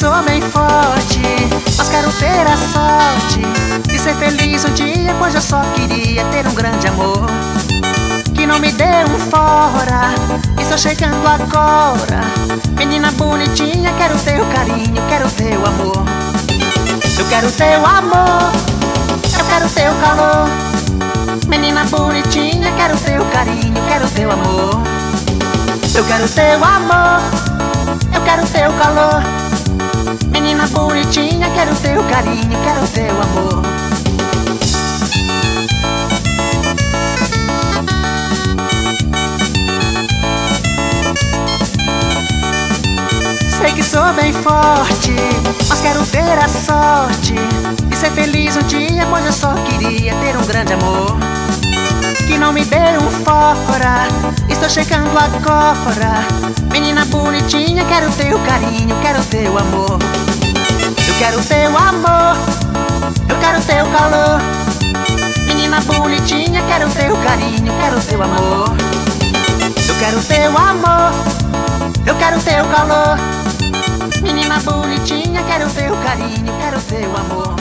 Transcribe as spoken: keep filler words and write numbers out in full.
sou bem forte, mas quero ter a sorte de ser feliz um dia, pois eu só queria ter um grande amor que não me dê um fora. Estou chegando agora, menina bonitinha, quero teu carinho, quero teu amor. Eu quero teu amor, eu quero teu calor. Menina bonitinha, quero teu carinho, quero teu amor. Eu quero teu amor, eu quero teu calor. Menina bonitinha, quero teu carinho, quero teu amor. Sei que sou bem forte, mas quero ter a sorte de ser feliz um dia, pois eu só queria ter um grande amor que não me dê um fora. Estou chegando agora, menina bonitinha, quero teu carinho, quero teu amor. Eu quero teu amor, eu quero teu calor. Menina bonitinha, quero teu carinho, quero teu amor. Eu quero teu amor, eu quero teu calor. Menina bonitinha, quero teu carinho, quero teu amor.